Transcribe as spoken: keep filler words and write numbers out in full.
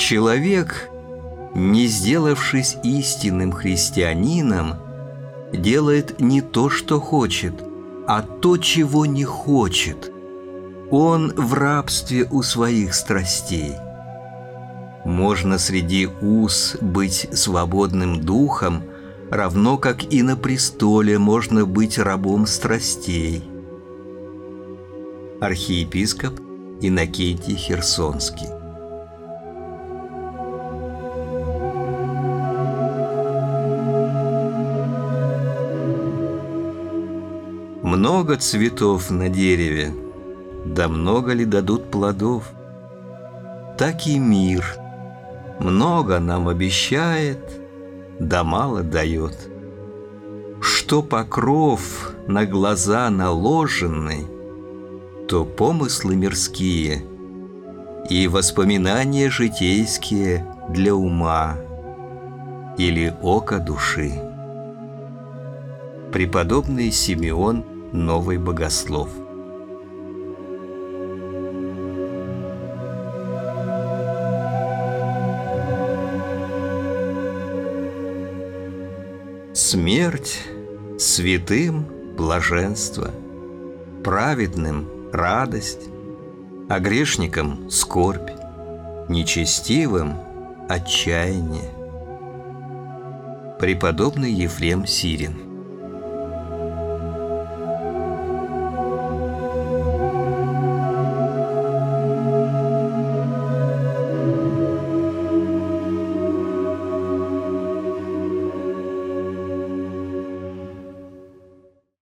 Человек, не сделавшись истинным христианином, делает не то, что хочет, а то, чего не хочет. Он в рабстве у своих страстей. Можно среди уз быть свободным духом, равно как и на престоле можно быть рабом страстей. Архиепископ Иннокентий Херсонский. Много цветов на дереве, да много ли дадут плодов? Так и мир много нам обещает, да мало дает. Что покров на глаза наложенный, то помыслы мирские и воспоминания житейские для ума или ока души. Преподобный Симеон Новый Богослов. Смерть святым блаженство, праведным радость, а грешникам скорбь, нечестивым отчаяние. Преподобный Ефрем Сирин.